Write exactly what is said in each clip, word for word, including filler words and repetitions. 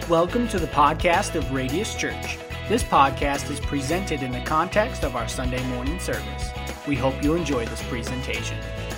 Welcome to the podcast of Radius Church. This podcast is presented in the context of our Sunday morning service. We hope you enjoy this presentation.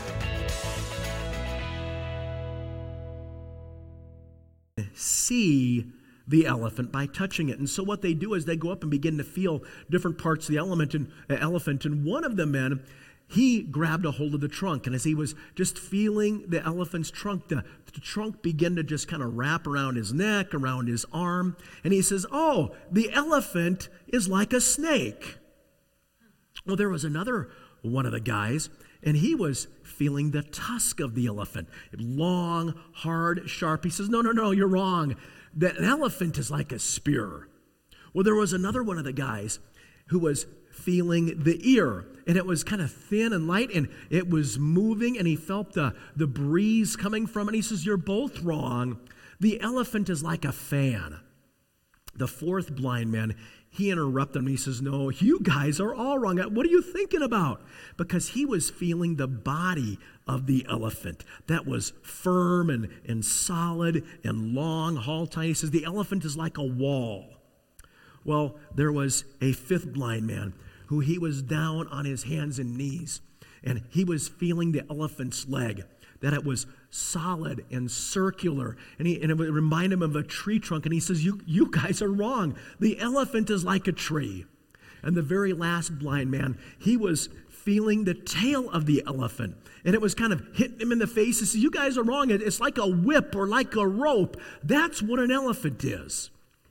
See the elephant by touching it. And so what they do is they go up and begin to feel different parts of the element and, uh, elephant. And one of the men, he grabbed a hold of the trunk. And as he was just feeling the elephant's trunk, the, the trunk began to just kind of wrap around his neck, around his arm. And he says, oh, the elephant is like a snake. Well, there was another one of the guys, and he was feeling the tusk of the elephant. Long, hard, sharp. He says, no, no, no, you're wrong. That an elephant is like a spear. Well, there was another one of the guys who was feeling the ear, and it was kind of thin and light, and it was moving, and he felt the, the breeze coming from it. And he says, you're both wrong. The elephant is like a fan. The fourth blind man, he interrupted him. He says, no, you guys are all wrong. What are you thinking about? Because he was feeling the body of the elephant. That was firm and, and solid and long, haul tight. He says, the elephant is like a wall. Well, there was a fifth blind man who he was down on his hands and knees, and he was feeling the elephant's leg, that it was solid and circular, and, he, and it would remind him of a tree trunk, and he says, you, you guys are wrong. The elephant is like a tree. And the very last blind man, he was feeling the tail of the elephant, and it was kind of hitting him in the face. He says, you guys are wrong. It's like a whip or like a rope. That's what an elephant is.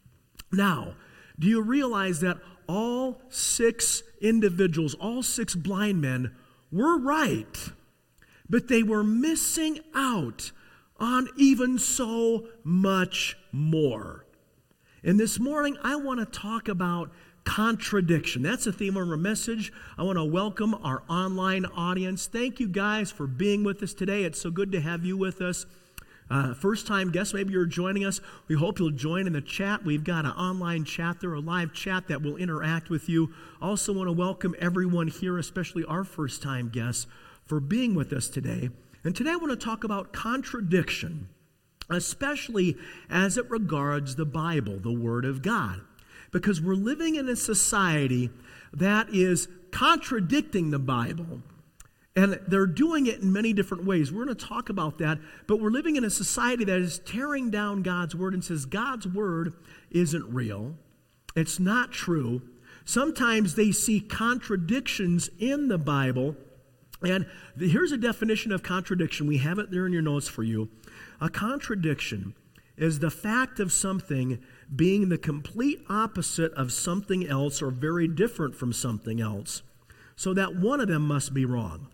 Now, do you realize that all six individuals, all six blind men were right, but they were missing out on even so much more. And this morning, I want to talk about contradiction. That's the theme of our message. I want to welcome our online audience. Thank you guys for being with us today. It's so good to have you with us. Uh, first time guests, maybe you're joining us. We hope you'll join in the chat. We've got an online chat there, a live chat that will interact with you. Also want to welcome everyone here, especially our first time guests, for being with us today. And today I want to talk about contradiction, especially as it regards the Bible, the Word of God. Because we're living in a society that is contradicting the Bible. And they're doing it in many different ways. We're going to talk about that. But we're living in a society that is tearing down God's Word and says God's Word isn't real. It's not true. Sometimes they see contradictions in the Bible. And here's a definition of contradiction. We have it there in your notes for you. A contradiction is the fact of something being the complete opposite of something else or very different from something else, so that one of them must be wrong.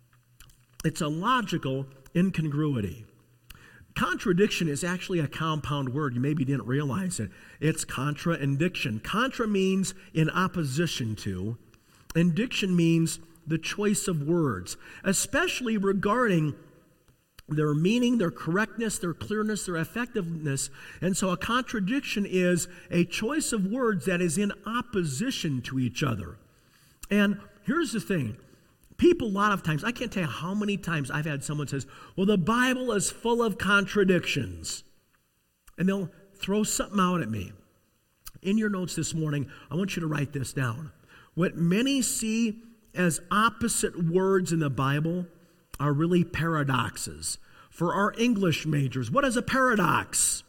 It's a logical incongruity. Contradiction is actually a compound word. You maybe didn't realize it. It's contraindiction. Contra means in opposition to. Indiction means the choice of words, especially regarding their meaning, their correctness, their clearness, their effectiveness. And so a contradiction is a choice of words that is in opposition to each other. And here's the thing. People, a lot of times, I can't tell you how many times I've had someone says, well, the Bible is full of contradictions. And they'll throw something out at me. In your notes this morning, I want you to write this down. What many see as opposite words in the Bible are really paradoxes. For our English majors, what is a paradox?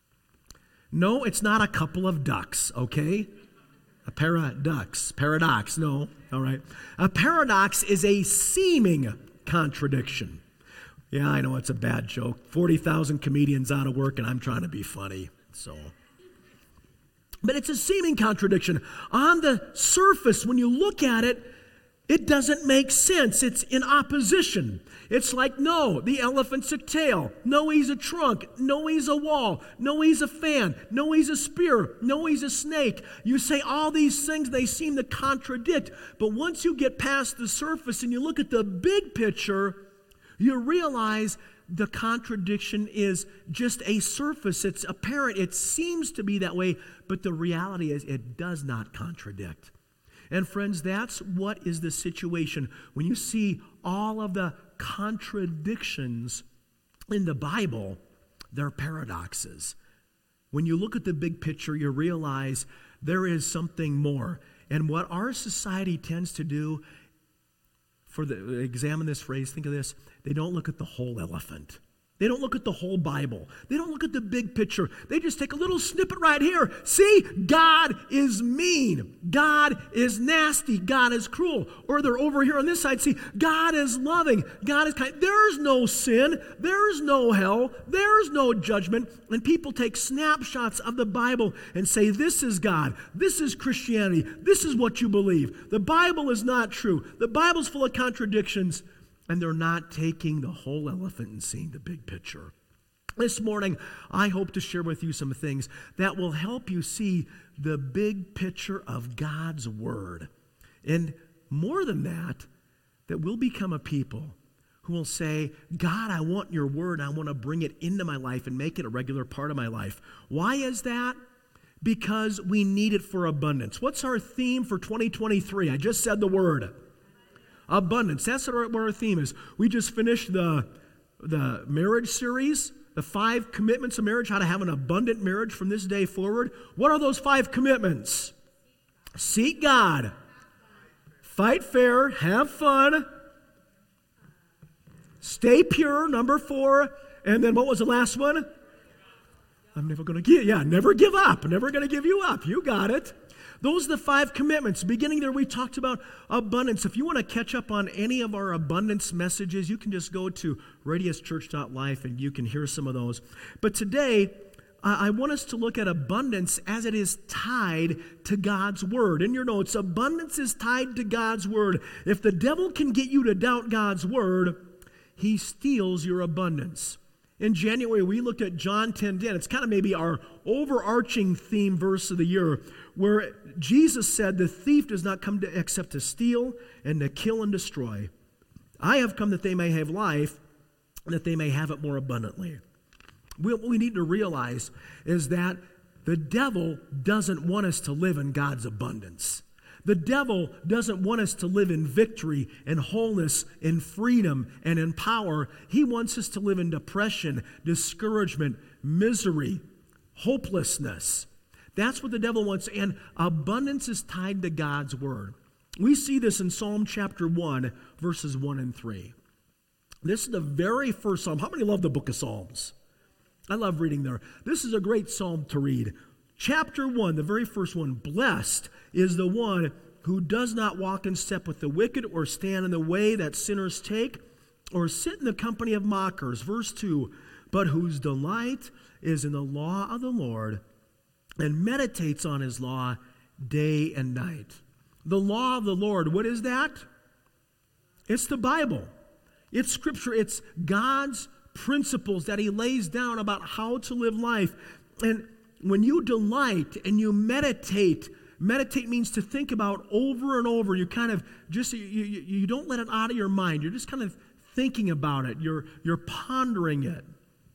No, it's not a couple of ducks, okay? A paradox, paradox, no, all right. A paradox is a seeming contradiction. Yeah, I know it's a bad joke. forty thousand comedians out of work and I'm trying to be funny, so. But it's a seeming contradiction. On the surface, when you look at it, it doesn't make sense. It's in opposition. It's like, no, the elephant's a tail. No, he's a trunk. No, he's a wall. No, he's a fan. No, he's a spear. No, he's a snake. You say all these things, they seem to contradict. But once you get past the surface and you look at the big picture, you realize the contradiction is just a surface. It's apparent. It seems to be that way, but the reality is it does not contradict. And friends, that's what is the situation. When you see all of the contradictions in the Bible, they're paradoxes. When you look at the big picture, you realize there is something more. And what our society tends to do, for the examine this phrase, think of this, they don't look at the whole elephant. They don't look at the whole Bible. They don't look at the big picture. They just take a little snippet right here. See, God is mean. God is nasty. God is cruel. Or they're over here on this side. See, God is loving. God is kind. There's no sin. There's no hell. There's no judgment. And people take snapshots of the Bible and say, this is God. This is Christianity. This is what you believe. The Bible is not true. The Bible's full of contradictions. And they're not taking the whole elephant and seeing the big picture. This morning, I hope to share with you some things that will help you see the big picture of God's Word. And more than that, that we'll become a people who will say, God, I want your Word. I want to bring it into my life and make it a regular part of my life. Why is that? Because we need it for abundance. What's our theme for twenty twenty-three? I just said the word. Abundance. That's what our theme is. We just finished the, the marriage series, the five commitments of marriage, how to have an abundant marriage from this day forward. What are those five commitments? Seek God. Fight fair. Have fun. Stay pure, number four. And then what was the last one? I'm never going to give, yeah, never give up. Never going to give you up. You got it. Those are the five commitments. Beginning there, we talked about abundance. If you want to catch up on any of our abundance messages, you can just go to radius church dot life and you can hear some of those. But today, I want us to look at abundance as it is tied to God's Word. In your notes, abundance is tied to God's Word. If the devil can get you to doubt God's Word, he steals your abundance. In January, we looked at John ten ten. It's kind of maybe our overarching theme verse of the year, where Jesus said, the thief does not come to except to steal and to kill and destroy. I have come that they may have life and that they may have it more abundantly. What we need to realize is that the devil doesn't want us to live in God's abundance. The devil doesn't want us to live in victory and wholeness and freedom and in power. He wants us to live in depression, discouragement, misery, hopelessness. That's what the devil wants, and abundance is tied to God's Word. We see this in Psalm chapter one, verses one and three. This is the very first psalm. How many love the book of Psalms? I love reading there. This is a great psalm to read. Chapter one, the very first one, blessed is the one who does not walk in step with the wicked or stand in the way that sinners take or sit in the company of mockers. Verse two, but whose delight is in the law of the Lord and meditates on his law day and night. The law of the Lord, what is that? It's the Bible. It's Scripture. It's God's principles that he lays down about how to live life. And when you delight and you meditate, meditate means to think about over and over. You kind of just, you, you, you don't let it out of your mind. You're just kind of thinking about it. You're, you're pondering it.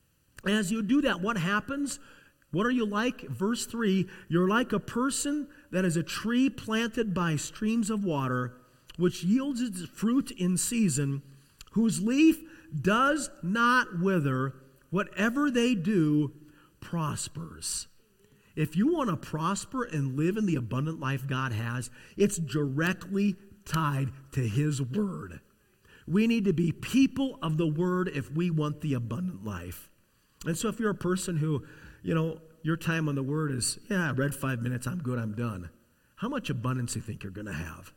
As you do that, what happens? What are you like? Verse three, you're like a person that is a tree planted by streams of water, which yields its fruit in season, whose leaf does not wither. Whatever they do prospers. If you want to prosper and live in the abundant life God has, it's directly tied to His Word. We need to be people of the Word if we want the abundant life. And so if you're a person who, you know, your time on the Word is, yeah, I read five minutes, I'm good, I'm done. How much abundance do you think you're going to have?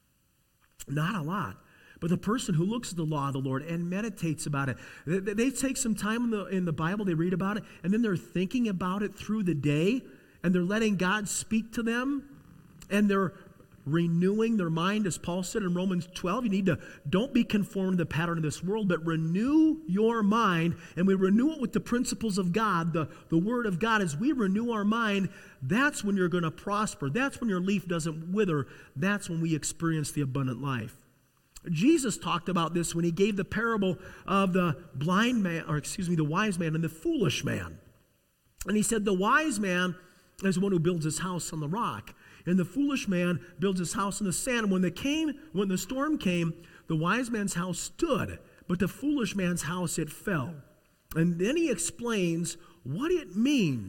Not a lot. But the person who looks at the law of the Lord and meditates about it, they, they take some time in the, in the Bible, they read about it, and then they're thinking about it through the day, and they're letting God speak to them, and they're renewing their mind, as Paul said in Romans twelve. You need to, don't be conformed to the pattern of this world, but renew your mind, and we renew it with the principles of God, the, the Word of God. As we renew our mind, that's when you're going to prosper. That's when your leaf doesn't wither. That's when we experience the abundant life. Jesus talked about this when he gave the parable of the blind man, or excuse me, the wise man and the foolish man. And he said the wise man is one who builds his house on the rock, and the foolish man builds his house on the sand. And when the came, when the storm came, the wise man's house stood, but the foolish man's house, it fell. And then he explains what it means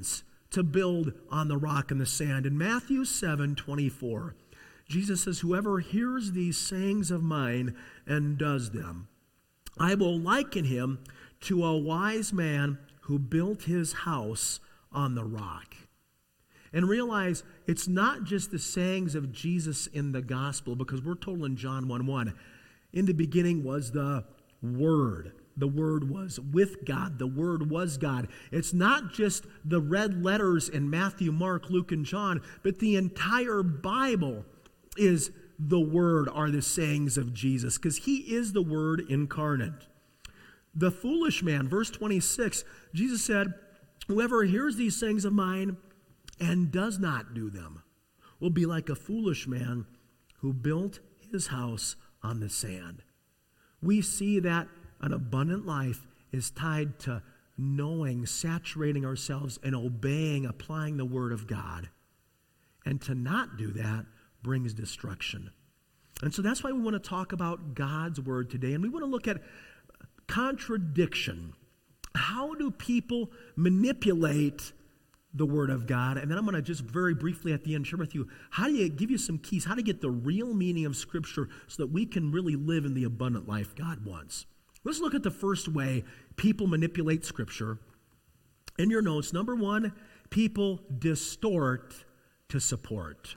to build on the rock and the sand. In Matthew seven twenty-four, Jesus says, whoever hears these sayings of mine and does them, I will liken him to a wise man who built his house on the rock. And realize it's not just the sayings of Jesus in the gospel, because we're told in John one one, in the beginning was the Word. The Word was with God. The Word was God. It's not just the red letters in Matthew, Mark, Luke, and John, but the entire Bible is the Word, are the sayings of Jesus, because he is the Word incarnate. The foolish man, verse twenty-six, Jesus said, whoever hears these sayings of mine and does not do them will be like a foolish man who built his house on the sand. We see that an abundant life is tied to knowing, saturating ourselves, and obeying, applying the Word of God. And to not do that brings destruction. And so that's why we want to talk about God's Word today. And we want to look at contradiction. How do people manipulate the Word of God? And then I'm going to just very briefly at the end share with you, how do you give you some keys, how to get the real meaning of Scripture so that we can really live in the abundant life God wants. Let's look at the first way people manipulate Scripture. In your notes, number one, people distort to support.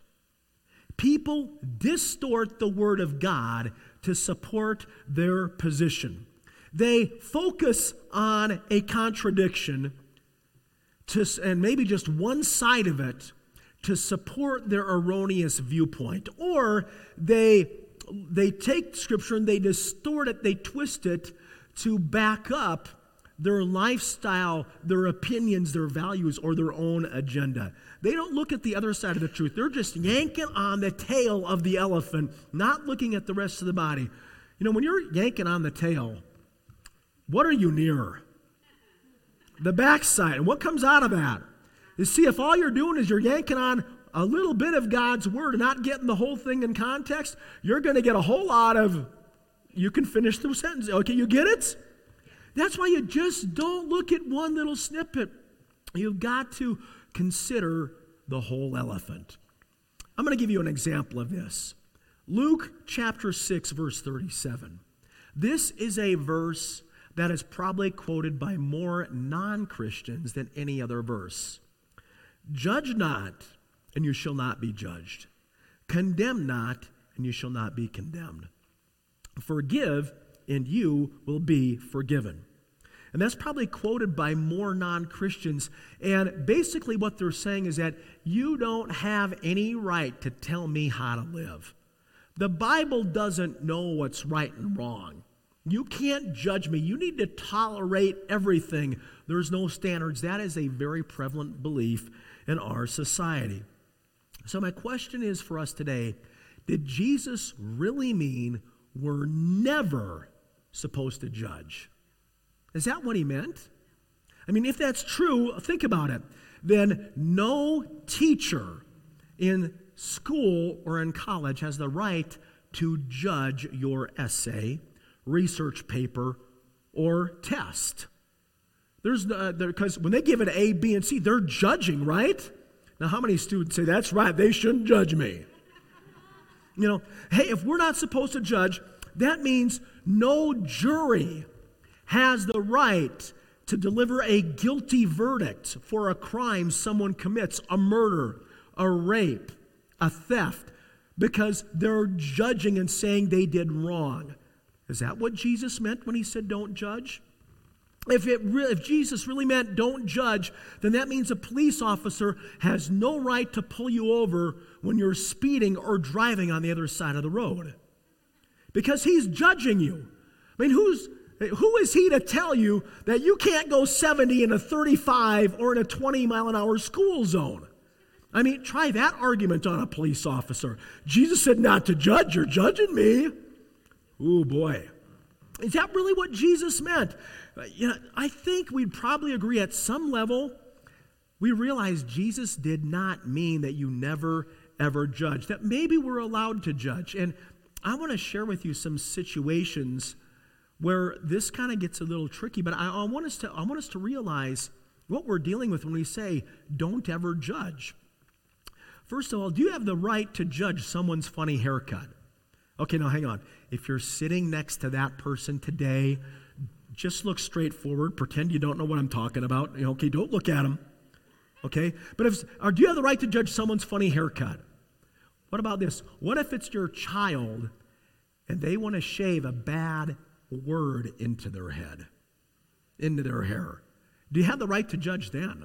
People distort the Word of God to support their position. They focus on a contradiction to, and maybe just one side of it to support their erroneous viewpoint. Or they, they take Scripture and they distort it, they twist it to back up their lifestyle, their opinions, their values, or their own agenda. They don't look at the other side of the truth. They're just yanking on the tail of the elephant, not looking at the rest of the body. You know, when you're yanking on the tail, what are you near? The backside. And what comes out of that? You see, if all you're doing is you're yanking on a little bit of God's Word and not getting the whole thing in context, you're going to get a whole lot of, you can finish the sentence. Okay, you get it? That's why you just don't look at one little snippet. You've got to consider the whole elephant. I'm going to give you an example of this. Luke chapter six, verse thirty-seven. This is a verse that is probably quoted by more non-Christians than any other verse. Judge not, and you shall not be judged. Condemn not, and you shall not be condemned. Forgive, and you will be forgiven. And that's probably quoted by more non-Christians. And basically what they're saying is that you don't have any right to tell me how to live. The Bible doesn't know what's right and wrong. You can't judge me. You need to tolerate everything. There's no standards. That is a very prevalent belief in our society. So my question is for us today, did Jesus really mean we're never supposed to judge? Is that what he meant? I mean, if that's true, think about it. Then no teacher in school or in college has the right to judge your essay, research paper, or test. There's the, because when they give it A, B, and C, they're judging, right? Now, how many students say, that's right, they shouldn't judge me? You know, hey, if we're not supposed to judge, that means no jury has the right to deliver a guilty verdict for a crime someone commits, a murder, a rape, a theft, because they're judging and saying they did wrong. Is that what Jesus meant when he said don't judge? If, it re- if Jesus really meant don't judge, then that means a police officer has no right to pull you over when you're speeding or driving on the other side of the road. Because he's judging you. I mean, who's who is he to tell you that you can't go seventy in a thirty-five or in a twenty mile an hour school zone? I mean, try that argument on a police officer. Jesus said not to judge. You're judging me. Ooh, boy. Is that really what Jesus meant? Uh, you know, I think we'd probably agree at some level. We realize Jesus did not mean that you never, ever judge. That maybe we're allowed to judge. And I want to share with you some situations where this kind of gets a little tricky. But I, I want us to I want us to realize what we're dealing with when we say, don't ever judge. First of all, do you have the right to judge someone's funny haircut? Okay, now hang on. If you're sitting next to that person today, just look straight forward. Pretend you don't know what I'm talking about. Okay, don't look at them. Okay? But if, or do you have the right to judge someone's funny haircut? What about this? What if it's your child and they want to shave a bad word into their head, into their hair? Do you have the right to judge then?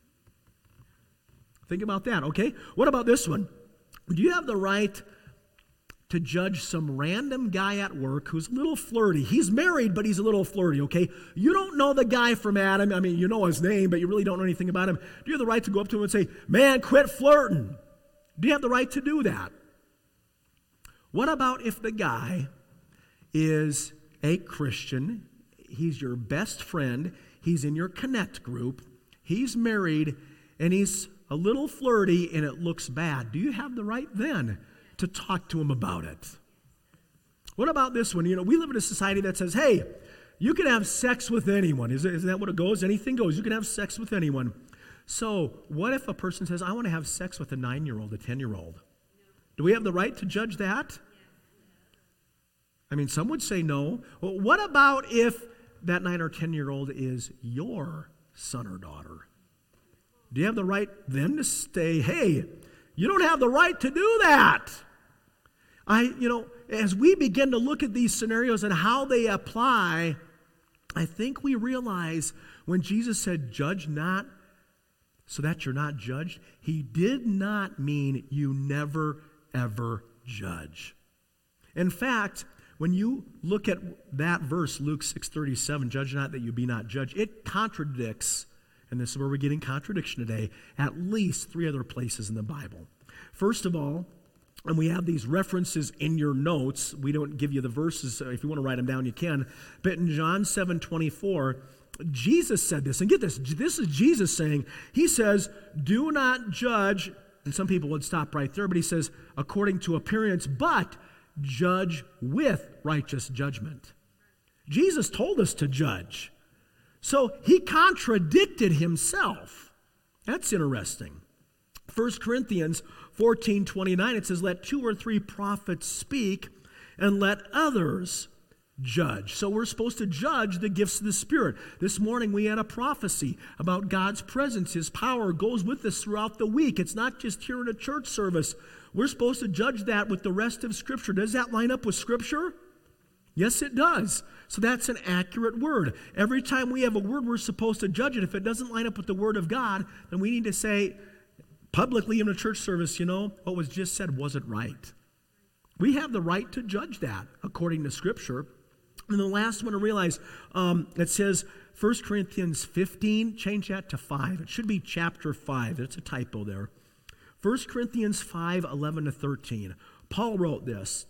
Think about that, okay? What about this one? Do you have the right to judge some random guy at work who's a little flirty? He's married, but he's a little flirty, okay? You don't know the guy from Adam. I mean, you know his name, but you really don't know anything about him. Do you have the right to go up to him and say, man, quit flirting? Do you have the right to do that? What about if the guy is a Christian, he's your best friend, he's in your Connect group, he's married, and he's a little flirty and it looks bad? Do you have the right then to talk to him about it? What about this one? You know, we live in a society that says, hey, you can have sex with anyone. Is, is that what it goes? Anything goes. You can have sex with anyone. So what if a person says, I want to have sex with a nine-year-old, a ten-year-old? Do we have the right to judge that? I mean, some would say no. Well, what about if that nine or ten-year-old is your son or daughter? Do you have the right then to say, hey, you don't have the right to do that? I, you know, as we begin to look at these scenarios and how they apply, I think we realize when Jesus said, judge not so that you're not judged, he did not mean you never, ever judge. In fact, when you look at that verse, Luke six thirty-seven, judge not that you be not judged, it contradicts, and this is where we're getting contradiction today, at least three other places in the Bible. First of all, and we have these references in your notes. We don't give you the verses. So if you want to write them down, you can. But in John seven twenty-four, Jesus said this. And get this. This is Jesus saying, he says, do not judge. And some people would stop right there. But he says, according to appearance, but judge with righteous judgment. Jesus told us to judge. So he contradicted himself. That's interesting. First Corinthians fourteen twenty-nine, it says, let two or three prophets speak and let others judge. So we're supposed to judge the gifts of the Spirit. This morning we had a prophecy about God's presence. His power goes with us throughout the week. It's not just here in a church service. We're supposed to judge that with the rest of Scripture. Does that line up with Scripture? Yes, it does. So that's an accurate word. Every time we have a word, we're supposed to judge it. If it doesn't line up with the Word of God, then we need to say publicly in a church service, you know, what was just said wasn't right. We have the right to judge that according to Scripture. And the last one to realize, um, it says First Corinthians fifteen, change that to five. It should be chapter five. It's a typo there. First Corinthians five, eleven to thirteen. Paul wrote this,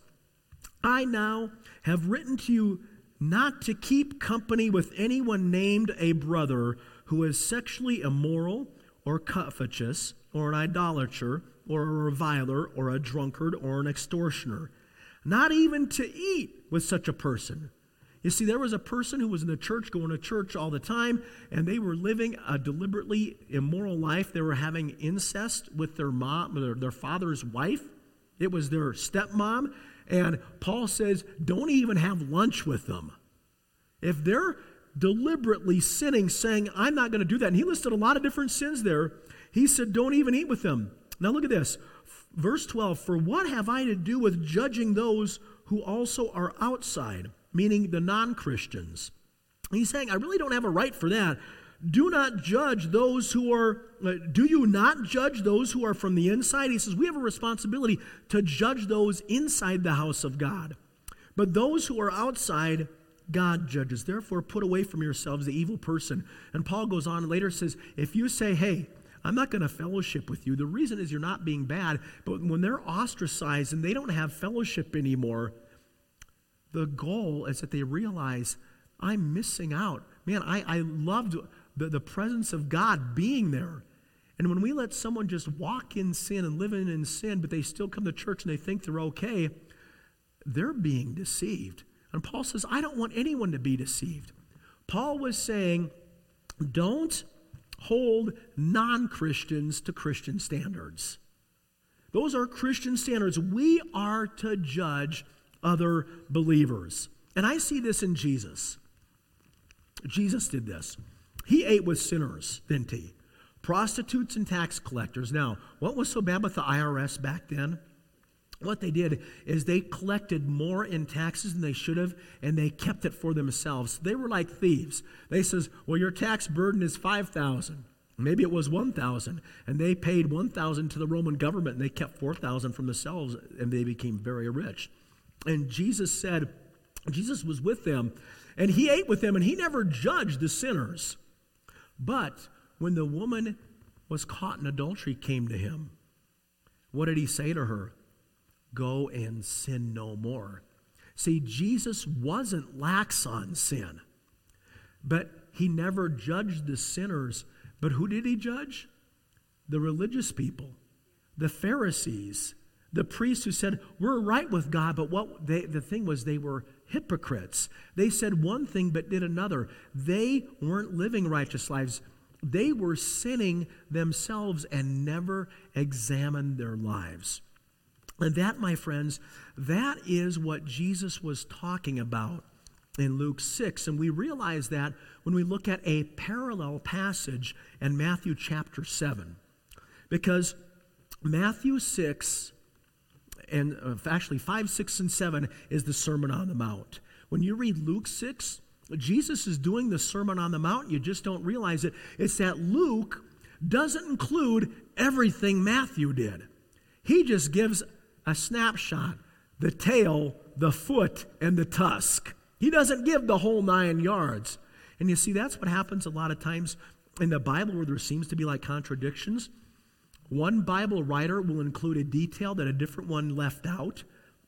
I now have written to you not to keep company with anyone named a brother who is sexually immoral or covetous or an idolater or a reviler or a drunkard or an extortioner. Not even to eat with such a person. You see, there was a person who was in the church, going to church all the time, and they were living a deliberately immoral life. They were having incest with their mom, their, their father's wife. It was their stepmom. And Paul says, don't even have lunch with them. If they're deliberately sinning, saying, I'm not going to do that. And he listed a lot of different sins there. He said, don't even eat with them. Now look at this. Verse twelve, for what have I to do with judging those who also are outside? Meaning the non-Christians. He's saying, I really don't have a right for that. Do not judge those who are, do you not judge those who are from the inside? He says, we have a responsibility to judge those inside the house of God. But those who are outside, God judges. Therefore, put away from yourselves the evil person. And Paul goes on and later says, if you say, hey, I'm not going to fellowship with you, the reason is you're not being bad, but when they're ostracized and they don't have fellowship anymore, the goal is that they realize, I'm missing out. Man, I, I loved the, the presence of God being there. And when we let someone just walk in sin and live in, in sin, but they still come to church and they think they're okay, they're being deceived. And Paul says, I don't want anyone to be deceived. Paul was saying, don't hold non-Christians to Christian standards. Those are Christian standards. We are to judge other believers. And I see this in Jesus. Jesus did this. He ate with sinners, didn't he? Prostitutes and tax collectors. Now, what was so bad with the I R S back then? What they did is they collected more in taxes than they should have, and they kept it for themselves. They were like thieves. They says, well, your tax burden is five thousand dollars. Maybe it was one thousand dollars, and they paid one thousand dollars to the Roman government, and they kept four thousand dollars from themselves, and they became very rich. And Jesus said, Jesus was with them, and he ate with them, and he never judged the sinners. But when the woman was caught in adultery came to him, what did he say to her? Go and sin no more. See, Jesus wasn't lax on sin, but he never judged the sinners. But who did he judge? The religious people, the Pharisees, the priests who said, we're right with God, but what they, the thing was they were hypocrites. They said one thing but did another. They weren't living righteous lives. They were sinning themselves and never examined their lives. And that, my friends, that is what Jesus was talking about in Luke six. And we realize that when we look at a parallel passage in Matthew chapter seven. Because Matthew six, and actually five, six, and seven is the Sermon on the Mount. When you read Luke six, Jesus is doing the Sermon on the Mount. You just don't realize it. It's that Luke doesn't include everything Matthew did. He just gives a snapshot, the tail, the foot, and the tusk. He doesn't give the whole nine yards. And you see, that's what happens a lot of times in the Bible where there seems to be like contradictions. One Bible writer will include a detail that a different one left out.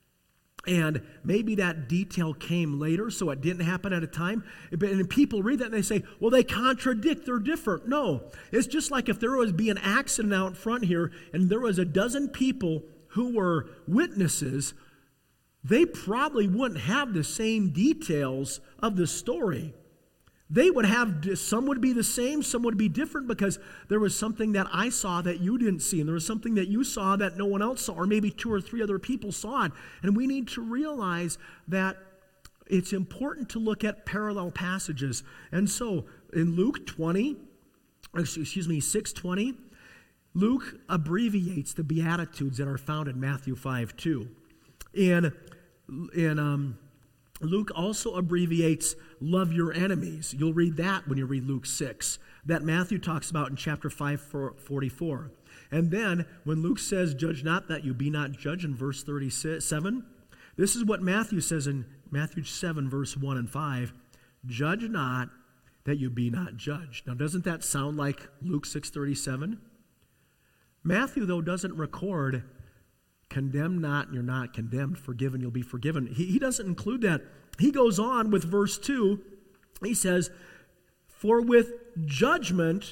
And maybe that detail came later, so it didn't happen at a time. And people read that and they say, well, they contradict, they're different. No, it's just like if there was be an accident out front here and there was a dozen people who were witnesses, they probably wouldn't have the same details of the story. They would have, some would be the same, some would be different because there was something that I saw that you didn't see, and there was something that you saw that no one else saw, or maybe two or three other people saw it. And we need to realize that it's important to look at parallel passages. And so in Luke twenty, excuse me, six twenty, Luke abbreviates the Beatitudes that are found in Matthew five two. And in um, Luke also abbreviates love your enemies. You'll read that when you read Luke six, that Matthew talks about in chapter five forty-four. And then when Luke says, judge not that you be not judged in verse thirty-seven, this is what Matthew says in Matthew seven, verse one and five, judge not that you be not judged. Now, doesn't that sound like Luke six thirty-seven? Matthew, though, doesn't record condemn not and you're not condemned, forgiven you'll be forgiven. He, he doesn't include that. He goes on with verse two. He says, for with judgment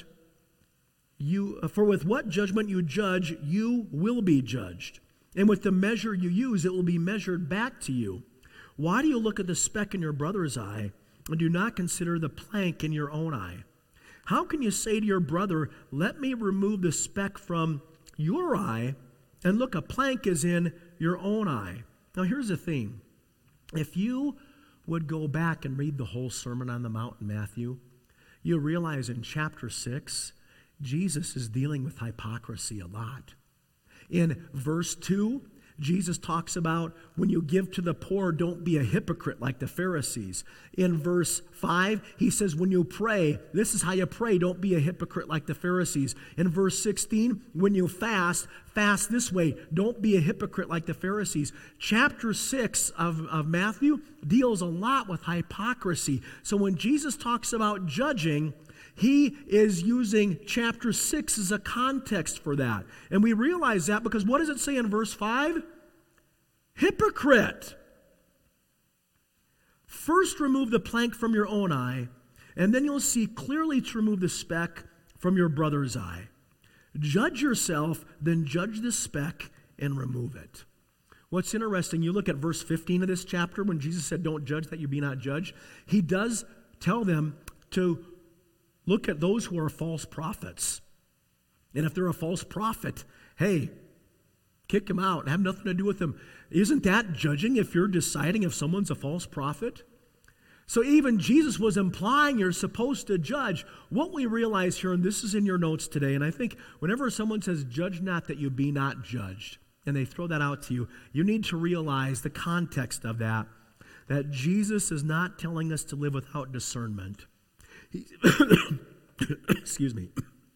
you for with what judgment you judge, you will be judged. And with the measure you use, it will be measured back to you. Why do you look at the speck in your brother's eye and do not consider the plank in your own eye? How can you say to your brother, let me remove the speck from your eye, and look, a plank is in your own eye? Now, here's the thing. If you would go back and read the whole Sermon on the Mount in Matthew, you'll realize in chapter six, Jesus is dealing with hypocrisy a lot. In verse two, Jesus talks about when you give to the poor, don't be a hypocrite like the Pharisees. In verse five, he says when you pray, this is how you pray, don't be a hypocrite like the Pharisees. In verse sixteen, when you fast, fast this way, don't be a hypocrite like the Pharisees. Chapter six of, of Matthew deals a lot with hypocrisy. So when Jesus talks about judging, he is using chapter six as a context for that. And we realize that because what does it say in verse five? Hypocrite. First remove the plank from your own eye, and then you'll see clearly to remove the speck from your brother's eye. Judge yourself, then judge the speck and remove it. What's interesting, you look at verse fifteen of this chapter when Jesus said, don't judge that you be not judged. He does tell them to look at those who are false prophets. And if they're a false prophet, hey, kick them out. Have nothing to do with them. Isn't that judging if you're deciding if someone's a false prophet? So even Jesus was implying you're supposed to judge. What we realize here, and this is in your notes today, and I think whenever someone says, judge not that you be not judged, and they throw that out to you, you need to realize the context of that, that Jesus is not telling us to live without discernment. He, excuse me.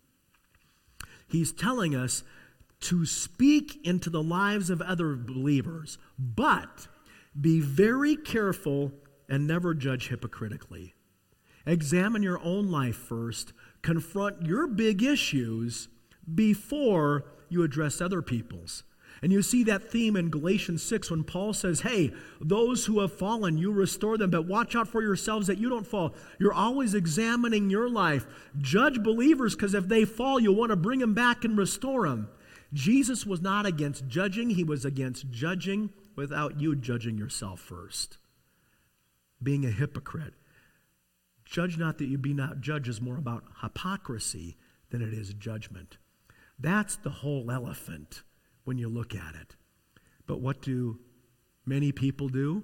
He's telling us to speak into the lives of other believers, but be very careful and never judge hypocritically. Examine your own life first. Confront your big issues before you address other people's. And you see that theme in Galatians six when Paul says, hey, those who have fallen, you restore them, but watch out for yourselves that you don't fall. You're always examining your life. Judge believers, because if they fall, you'll want to bring them back and restore them. Jesus was not against judging. He was against judging without you judging yourself first. Being a hypocrite. Judge not that you be not judged is more about hypocrisy than it is judgment. That's the whole elephant when you look at it. But what do many people do?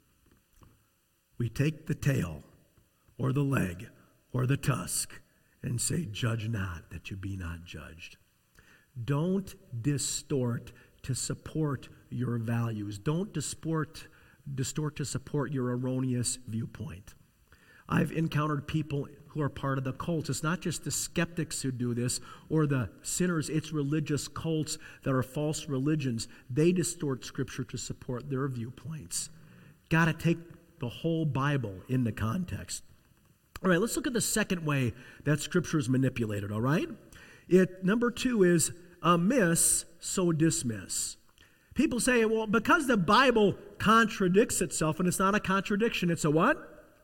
We take the tail or the leg or the tusk and say, judge not that you be not judged. Don't distort to support your values. Don't distort distort to support your erroneous viewpoint. I've encountered people who are part of the cults. It's not just the skeptics who do this or the sinners. It's religious cults that are false religions. They distort Scripture to support their viewpoints. Got to take the whole Bible into context. All right, let's look at the second way that Scripture is manipulated, all right? It, number two is amiss, so dismiss. People say, well, because the Bible contradicts itself, and it's not a contradiction, it's a what?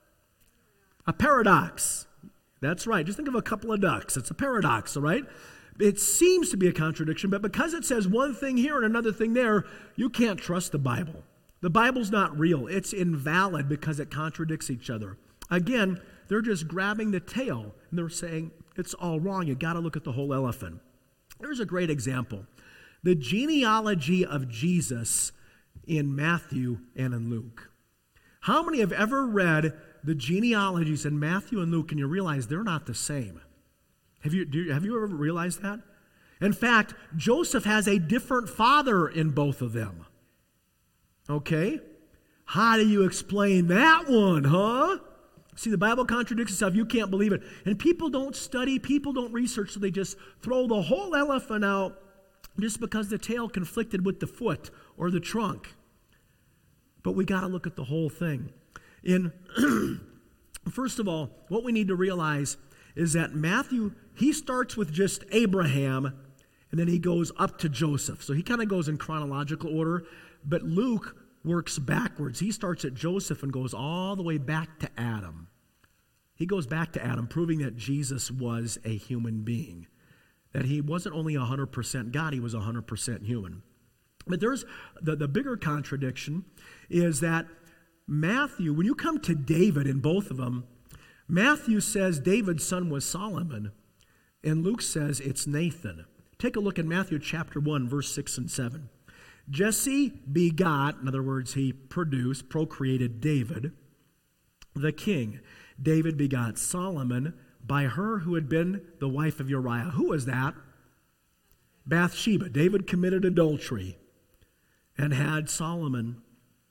A paradox. That's right. Just think of a couple of ducks. It's a paradox, all right? It seems to be a contradiction, but because it says one thing here and another thing there, you can't trust the Bible. The Bible's not real. It's invalid because it contradicts each other. Again, they're just grabbing the tail, and they're saying it's all wrong. You got to look at the whole elephant. Here's a great example. The genealogy of Jesus in Matthew and in Luke. How many have ever read the genealogies in Matthew and Luke and you realize they're not the same? Have you, do you, have you ever realized that? In fact, Joseph has a different father in both of them. Okay? How do you explain that one, huh? See, the Bible contradicts itself. You can't believe it. And people don't study, people don't research, so they just throw the whole elephant out just because the tail conflicted with the foot or the trunk. But we got to look at the whole thing. In first of all, what we need to realize is that Matthew, he starts with just Abraham, and then he goes up to Joseph. So he kind of goes in chronological order, but Luke works backwards. He starts at Joseph and goes all the way back to Adam. He goes back to Adam, proving that Jesus was a human being, that he wasn't only one hundred percent God, he was one hundred percent human. But there's the, the bigger contradiction is that Matthew, when you come to David in both of them, Matthew says David's son was Solomon, and Luke says it's Nathan. Take a look at Matthew chapter one, verse six and seven. Jesse begot, in other words, he produced, procreated David, the king. David begot Solomon by her who had been the wife of Uriah. Who was that? Bathsheba. David committed adultery and had Solomon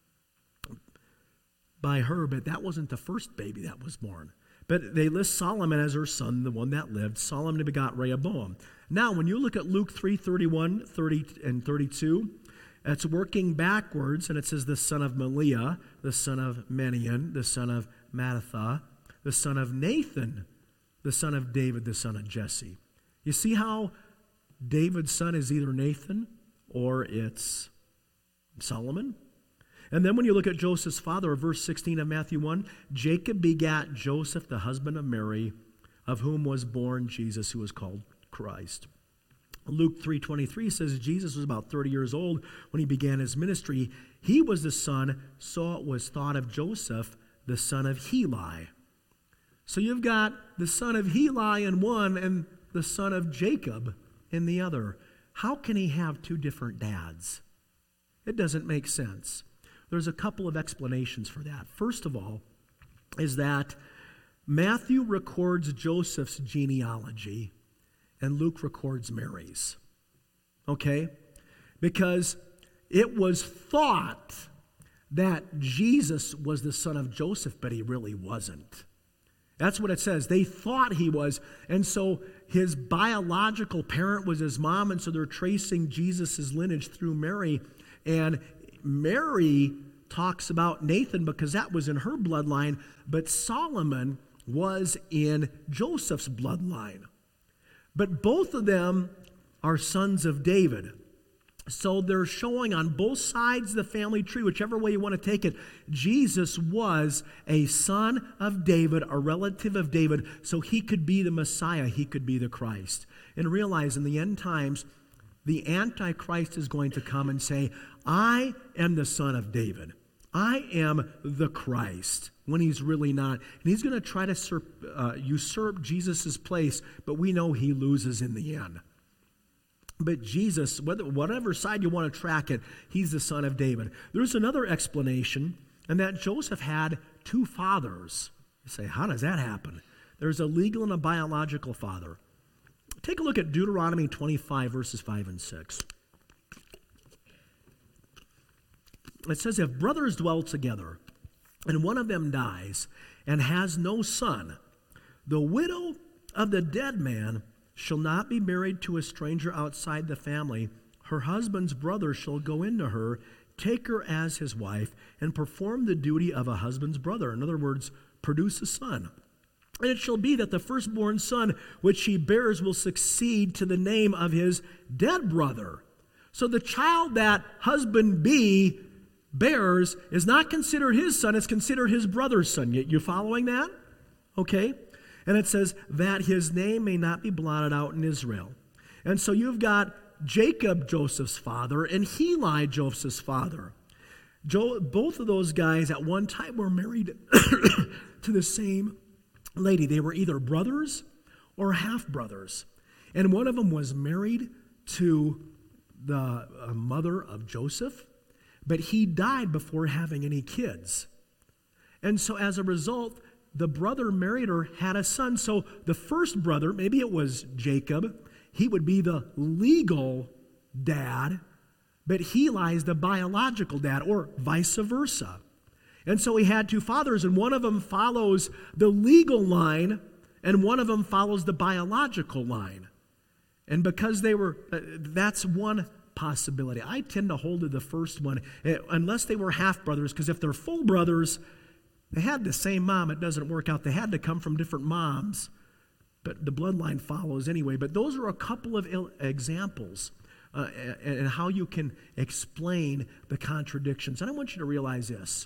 by her, but that wasn't the first baby that was born. But they list Solomon as her son, the one that lived. Solomon begot Rehoboam. Now, when you look at Luke three, thirty-one, thirty, and thirty-two, it's working backwards, and it says the son of Maliah, the son of Menian, the son of Mattatha, the son of Nathan, the son of David, the son of Jesse. You see how David's son is either Nathan or it's Solomon? And then when you look at Joseph's father, verse sixteen of Matthew one, Jacob begat Joseph, the husband of Mary, of whom was born Jesus, who was called Christ. Luke three twenty-three says Jesus was about thirty years old when he began his ministry. He was the son, so it was thought of Joseph, the son of Heli. So you've got the son of Heli in one and the son of Jacob in the other. How can he have two different dads? It doesn't make sense. There's a couple of explanations for that. First of all, is that Matthew records Joseph's genealogy and Luke records Mary's. Okay? Because it was thought that Jesus was the son of Joseph, but he really wasn't. That's what it says. They thought he was. And so his biological parent was his mom, and so they're tracing Jesus' lineage through Mary. And Mary talks about Nathan because that was in her bloodline, but Solomon was in Joseph's bloodline. But both of them are sons of David. So they're showing on both sides of the family tree, whichever way you want to take it, Jesus was a son of David, a relative of David, so he could be the Messiah, he could be the Christ. And realize in the end times, the Antichrist is going to come and say, I am the son of David. I am the Christ, when he's really not. And he's going to try to usurp, uh, usurp Jesus' place, but we know he loses in the end. But Jesus, whether, whatever side you want to track it, he's the son of David. There's another explanation, and that Joseph had two fathers. You say, how does that happen? There's a legal and a biological father. Take a look at Deuteronomy twenty-five, verses five and six. It says, if brothers dwell together, and one of them dies, and has no son, the widow of the dead man shall not be married to a stranger outside the family. Her husband's brother shall go into her, take her as his wife, and perform the duty of a husband's brother. In other words, produce a son. And it shall be that the firstborn son which she bears will succeed to the name of his dead brother. So the child that husband B bears is not considered his son, it's considered his brother's son. You, you following that? Okay. And it says that his name may not be blotted out in Israel. And so you've got Jacob, Joseph's father, and Heli, Joseph's father. Jo- both of those guys at one time were married to the same lady. They were either brothers or half-brothers. And one of them was married to the uh, mother of Joseph, but he died before having any kids. And so as a result, the brother married her, had a son. So the first brother, maybe it was Jacob, he would be the legal dad, but Heli is the biological dad, or vice versa. And so he had two fathers, and one of them follows the legal line, and one of them follows the biological line. And because they were, uh, that's one possibility. I tend to hold to the first one, uh, unless they were half-brothers, because if they're full brothers, they had the same mom, it doesn't work out. They had to come from different moms, but the bloodline follows anyway. But those are a couple of il- examples uh, and, and how you can explain the contradictions. And I want you to realize this.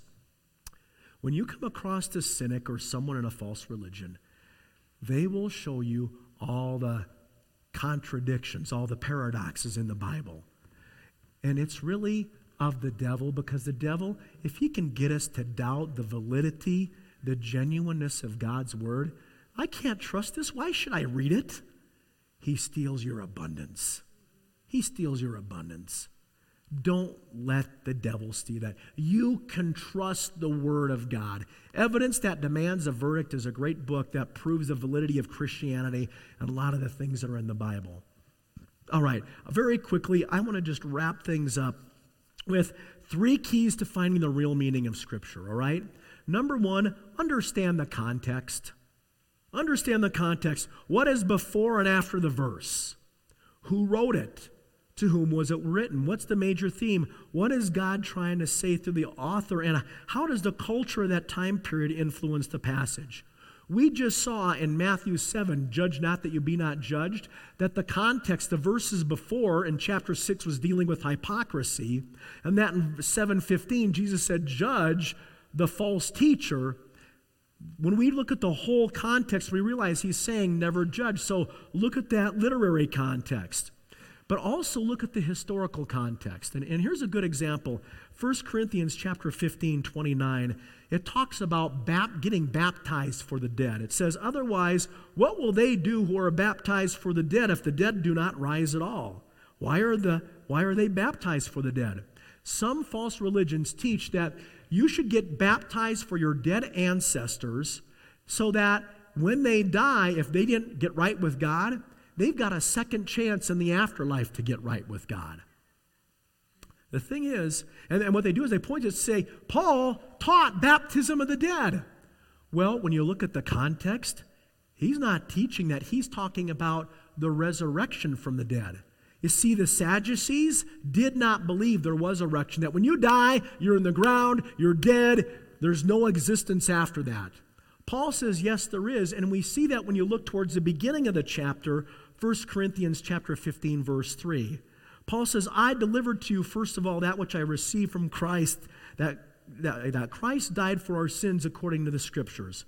When you come across a cynic or someone in a false religion, they will show you all the contradictions, all the paradoxes in the Bible. And it's really of the devil, because the devil, if he can get us to doubt the validity, the genuineness of God's word, I can't trust this. Why should I read it? He steals your abundance. He steals your abundance. Don't let the devil steal that. You can trust the word of God. Evidence That Demands a Verdict is a great book that proves the validity of Christianity and a lot of the things that are in the Bible. All right, very quickly, I want to just wrap things up with three keys to finding the real meaning of Scripture, all right? Number one, understand the context. Understand the context. What is before and after the verse? Who wrote it? To whom was it written? What's the major theme? What is God trying to say through the author? And how does the culture of that time period influence the passage? We just saw in Matthew seven, judge not that you be not judged, that the context, the verses before in chapter six was dealing with hypocrisy, and that in seven fifteen, Jesus said, judge the false teacher. When we look at the whole context, we realize he's saying never judge. So look at that literary context. But also look at the historical context. And, and here's a good example. First Corinthians chapter fifteen, twenty-nine, it talks about bap- getting baptized for the dead. It says, otherwise, what will they do who are baptized for the dead if the dead do not rise at all? Why are, the, why are they baptized for the dead? Some false religions teach that you should get baptized for your dead ancestors so that when they die, if they didn't get right with God, they've got a second chance in the afterlife to get right with God. The thing is, and, and what they do is they point to say, Paul taught baptism of the dead. Well, when you look at the context, he's not teaching that. He's talking about the resurrection from the dead. You see, the Sadducees did not believe there was a resurrection, that when you die, you're in the ground, you're dead, there's no existence after that. Paul says, yes, there is, and we see that when you look towards the beginning of the chapter, First Corinthians chapter fifteen, verse three. Paul says, I delivered to you, first of all, that which I received from Christ, that, that, that Christ died for our sins according to the Scriptures.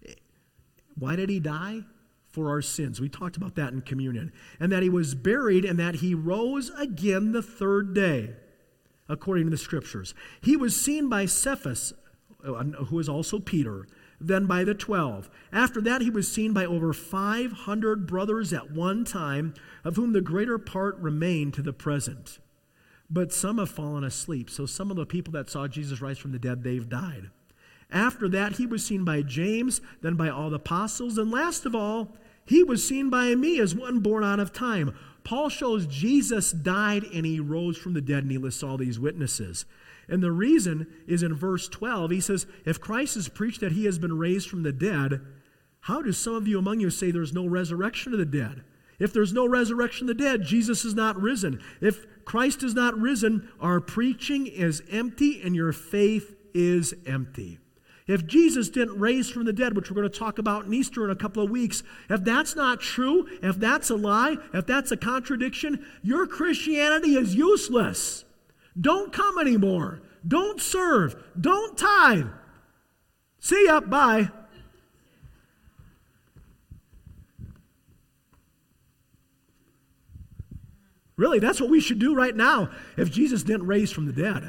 Why did he die? For our sins. We talked about that in communion. And that he was buried and that he rose again the third day, according to the Scriptures. He was seen by Cephas, who is also Peter, then by the twelve. After that, he was seen by over five hundred brothers at one time, of whom the greater part remain to the present. But some have fallen asleep. So some of the people that saw Jesus rise from the dead, they've died. After that, he was seen by James, then by all the apostles, and last of all, he was seen by me as one born out of time. Paul shows Jesus died and he rose from the dead, and he lists all these witnesses. And the reason is in verse twelve. He says, if Christ has preached that he has been raised from the dead, how do some of you among you say there's no resurrection of the dead? If there's no resurrection of the dead, Jesus is not risen. If Christ is not risen, our preaching is empty and your faith is empty. If Jesus didn't raise from the dead, which we're going to talk about in Easter in a couple of weeks, if that's not true, if that's a lie, if that's a contradiction, your Christianity is useless. Don't come anymore. Don't serve. Don't tithe. See ya. Bye. Really, that's what we should do right now if Jesus didn't raise from the dead.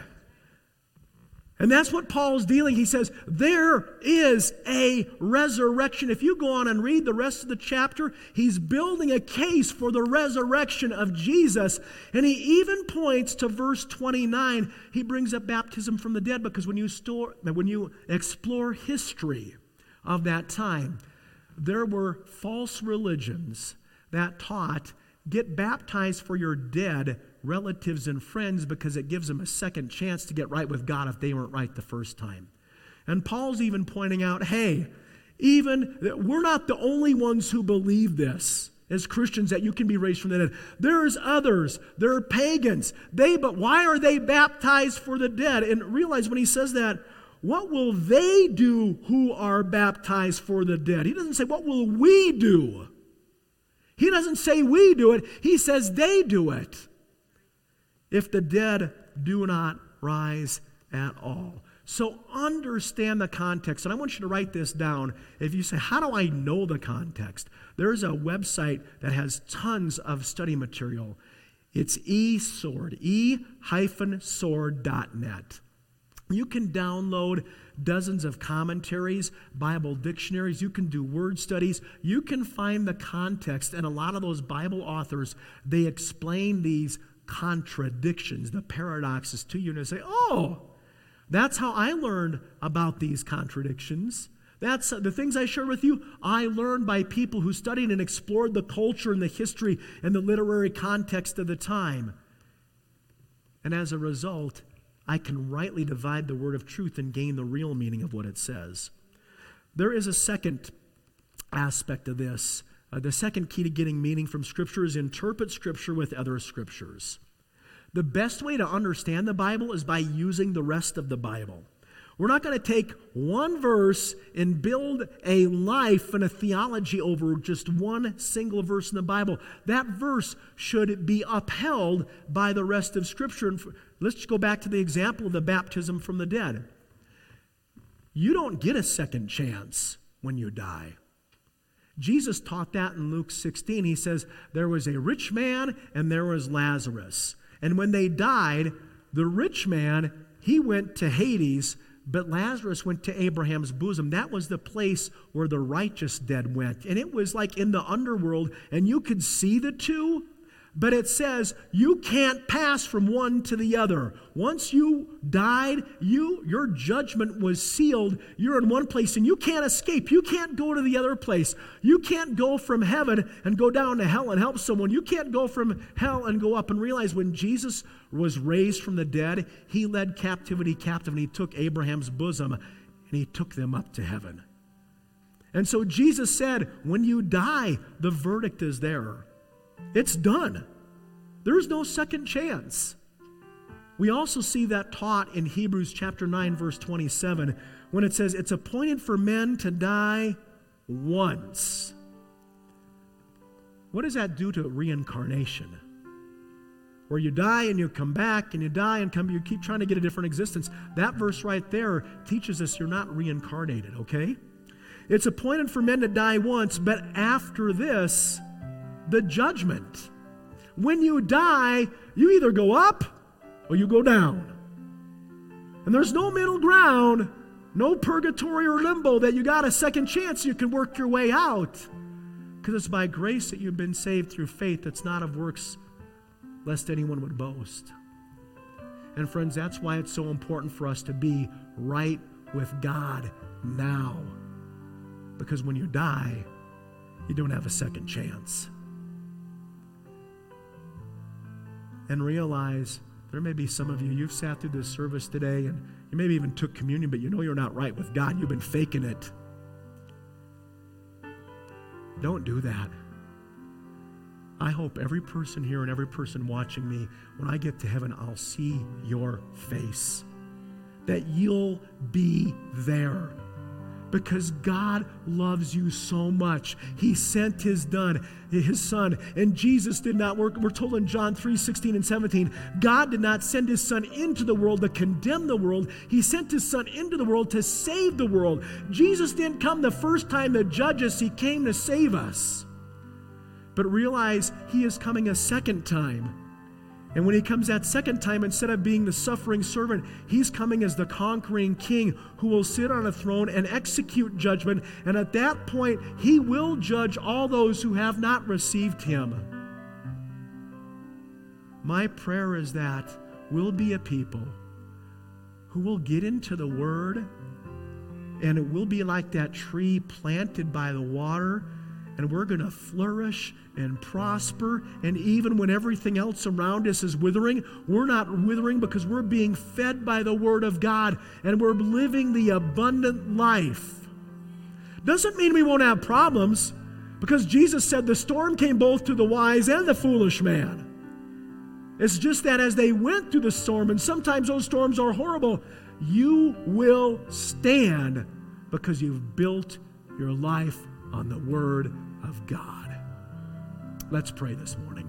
And that's what Paul's dealing. He says, there is a resurrection. If you go on and read the rest of the chapter, he's building a case for the resurrection of Jesus. And he even points to verse twenty-nine. He brings up baptism from the dead because when you, store, when you explore history of that time, there were false religions that taught, get baptized for your dead relatives and friends because it gives them a second chance to get right with God if they weren't right the first time. And Paul's even pointing out, hey, even we're not the only ones who believe this as Christians, that you can be raised from the dead. There's others. There are pagans. They, but why are they baptized for the dead? And realize when he says that, what will they do who are baptized for the dead? He doesn't say, what will we do? He doesn't say we do it. He says they do it. If the dead do not rise at all. So understand the context. And I want you to write this down. If you say, how do I know the context? There's a website that has tons of study material. It's eSword, e dash sword dot net. You can download dozens of commentaries, Bible dictionaries. You can do word studies. You can find the context. And a lot of those Bible authors, they explain these contradictions, the paradoxes to you, and say, oh, that's how I learned about these contradictions. That's uh, the things I share with you, I learned by people who studied and explored the culture and the history and the literary context of the time. And as a result, I can rightly divide the word of truth and gain the real meaning of what it says. There is a second aspect of this. Uh, the second key to getting meaning from Scripture is interpret Scripture with other Scriptures. The best way to understand the Bible is by using the rest of the Bible. We're not going to take one verse and build a life and a theology over just one single verse in the Bible. That verse should be upheld by the rest of Scripture. And let's go back to the example of the baptism from the dead. You don't get a second chance when you die. Jesus taught that in Luke sixteen. He says, there was a rich man and there was Lazarus. And when they died, the rich man, he went to Hades, but Lazarus went to Abraham's bosom. That was the place where the righteous dead went. And it was like in the underworld, and you could see the two, but it says you can't pass from one to the other. Once you died, you your judgment was sealed. You're in one place, and you can't escape. You can't go to the other place. You can't go from heaven and go down to hell and help someone. You can't go from hell and go up. And realize when Jesus was raised from the dead, he led captivity captive, and he took Abraham's bosom, and he took them up to heaven. And so Jesus said, when you die, the verdict is there. It's done. There's no second chance. We also see that taught in Hebrews chapter nine, verse twenty-seven, when it says, it's appointed for men to die once. What does that do to reincarnation? Where you die and you come back, and you die and come, you keep trying to get a different existence. That verse right there teaches us you're not reincarnated, okay? It's appointed for men to die once, but after this, the judgment. When you die, you either go up or you go down. And there's no middle ground, no purgatory or limbo that you got a second chance you can work your way out. Because it's by grace that you've been saved through faith. It's not of works, lest anyone would boast. And friends, that's why it's so important for us to be right with God now. Because when you die, you don't have a second chance. And realize there may be some of you, you've sat through this service today and you maybe even took communion, but you know you're not right with God. You've been faking it. Don't do that. I hope every person here and every person watching me, when I get to heaven, I'll see your face. That you'll be there. Because God loves you so much. He sent his son, his son, and Jesus did not work. We're told in John three, sixteen and seventeen, God did not send his son into the world to condemn the world. He sent his son into the world to save the world. Jesus didn't come the first time to judge us. He came to save us. But realize he is coming a second time. And when he comes that second time, instead of being the suffering servant, he's coming as the conquering king who will sit on a throne and execute judgment. And at that point, he will judge all those who have not received him. My prayer is that we'll be a people who will get into the Word, and it will be like that tree planted by the water, and we're going to flourish and prosper. And even when everything else around us is withering, we're not withering because we're being fed by the Word of God, and we're living the abundant life. Doesn't mean we won't have problems, because Jesus said the storm came both to the wise and the foolish man. It's just that as they went through the storm, and sometimes those storms are horrible, you will stand because you've built your life on the Word of God. Let's pray this morning.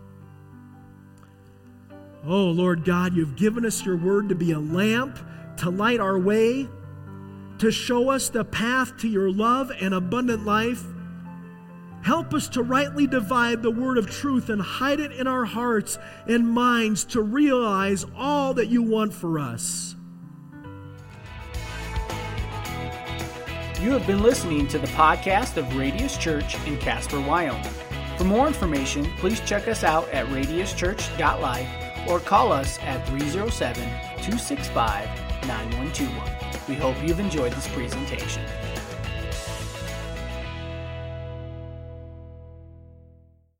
Oh, Lord God, you've given us your word to be a lamp, to light our way, to show us the path to your love and abundant life. Help us to rightly divide the word of truth and hide it in our hearts and minds to realize all that you want for us. You have been listening to the podcast of Radius Church in Casper, Wyoming. For more information, please check us out at radius church dot life or call us at three oh seven, two six five, nine one two one. We hope you've enjoyed this presentation.